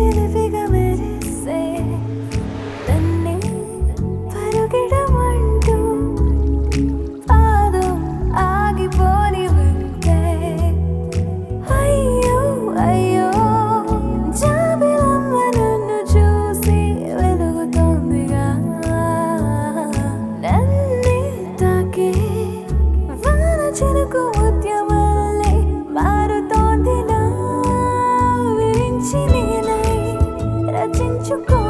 చిలిపిగా మెరిసే నన్నే పరుగిడమంటూ పాదం ఆగిపోని వింటే అయ్యో అయ్యో జాబిలమ్మ నన్ను చూసి వెలుగుతోందిగా నన్నే తాకే వాన చినుకు ఉద్యమల్లే మారుతోంది నా విరించి నేనై రచించుకో